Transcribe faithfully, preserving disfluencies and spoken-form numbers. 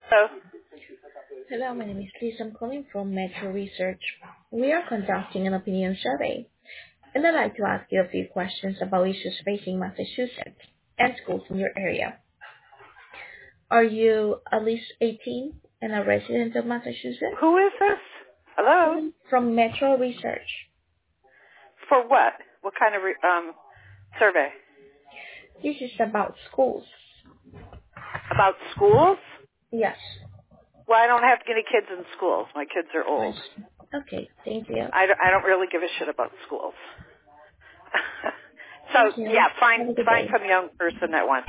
So, Hello, my name is Liz. I'm calling from Metro Research. We are conducting an opinion survey, and I'd like to ask you a few questions about issues facing Massachusetts and schools in your area. Are you at least eighteen and a resident of Massachusetts? who is this? Hello? Calling from Metro Research. For what? What kind of re- um survey? This is about schools. About schools? Yes. Well, I don't have any kids in schools. My kids are Right. old. Okay, thank you. I don't, I don't really give a shit about schools. Thank So, you. yeah, find Have a good find day. some young person that wants